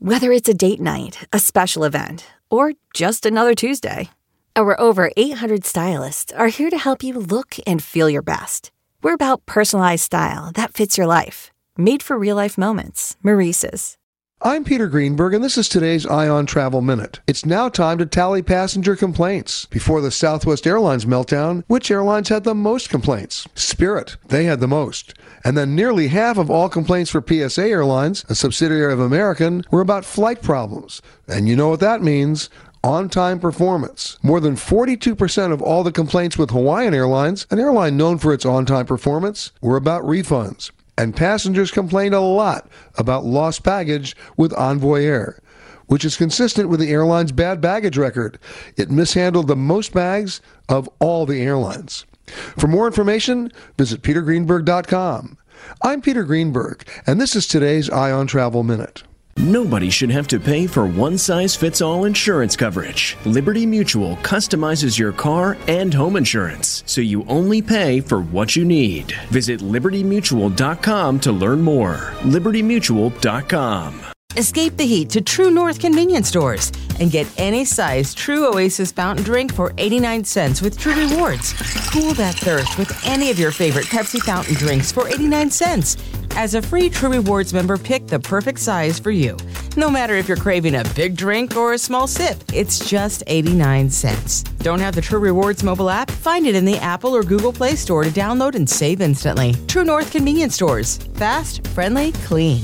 Whether it's a date night, a special event, or just another Tuesday, our over 800 stylists are here to help you look and feel your best. We're about personalized style that fits your life. Made for real-life moments. Maurice's. I'm Peter Greenberg, and this is today's Ion Travel Minute. It's now time to tally passenger complaints. Before the Southwest Airlines meltdown, which airlines had the most complaints? Spirit. They had the most. And then nearly half of all complaints for PSA Airlines, a subsidiary of American, were about flight problems. And you know what that means. On-time performance. More than 42% of all the complaints with Hawaiian Airlines, an airline known for its on-time performance, were about refunds. And passengers complained a lot about lost baggage with Envoy Air, which is consistent with the airline's bad baggage record. It mishandled the most bags of all the airlines. For more information, visit petergreenberg.com. I'm Peter Greenberg, and this is today's Ion Travel Minute. Nobody should have to pay for one-size-fits-all insurance coverage. Liberty Mutual customizes your car and home insurance, so you only pay for what you need. Visit libertymutual.com to learn more. libertymutual.com. Escape the heat to True North convenience stores and get any size True Oasis fountain drink for 89 cents with True Rewards. Cool that thirst with any of your favorite Pepsi fountain drinks for 89 cents. As a free True Rewards member, pick the perfect size for you. No matter if you're craving a big drink or a small sip, it's just 89 cents. Don't have the True Rewards mobile app? Find it in the Apple or Google Play Store to download and save instantly. True North convenience stores. Fast, friendly, clean.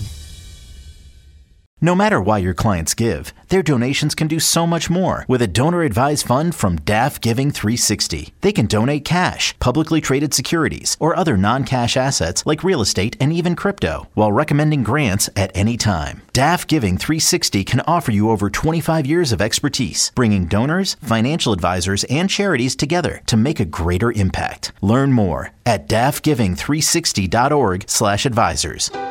No matter why your clients give, their donations can do so much more with a donor-advised fund from DAF Giving 360. They can donate cash, publicly traded securities, or other non-cash assets like real estate and even crypto, while recommending grants at any time. DAF Giving 360 can offer you over 25 years of expertise, bringing donors, financial advisors, and charities together to make a greater impact. Learn more at dafgiving360.org/advisors.